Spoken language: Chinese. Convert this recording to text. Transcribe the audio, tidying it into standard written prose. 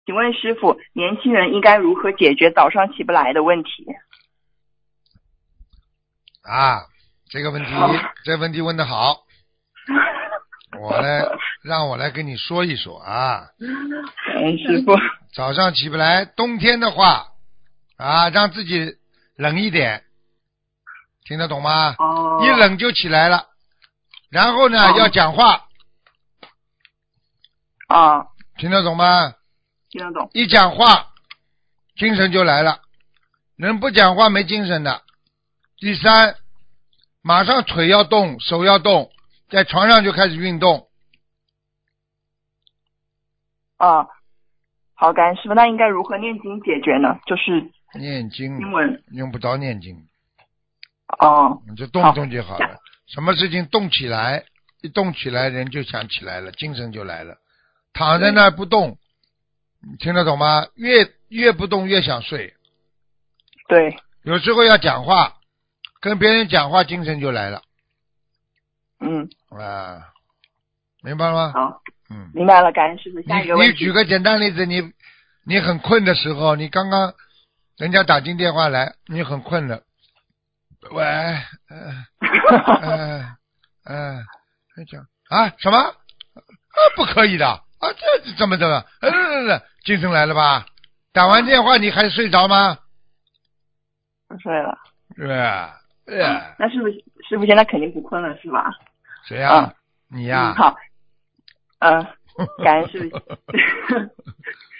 请问师傅，年轻人应该如何解决早上起不来的问题？ 啊，这个问题问得好，让我来跟你说一说啊。 师傅。 早上起不来，冬天的话啊，让自己冷一点，听得懂吗？一冷就起来了，然后呢，要讲话。听得懂吗？ 听得懂。 一讲话，精神就来了，人不讲话没精神的。第三，马上腿要动，手要动，在床上就开始运动。 好，感恩师傅。那应该如何念经解决呢？就是念经， 英文用不着念经。你就动动就好了。什么事情动起来，一动起来人就想起来了，精神就来了。躺在那儿不动，你听得懂吗？越不动越想睡。 对。 有时候要讲话，跟别人讲话精神就来了。明白了吗？ 好。明白了，感恩师傅。下一个问题。 你举个简单例子，你很困的时候，你刚刚人家打进电话来，你很困了，喂，讲什么不可以的这怎么的？精神来了吧？打完电话你还睡着吗？ 睡了。那师傅现在肯定不困了是吧？ 谁呀？你呀？ 好。感恩师傅。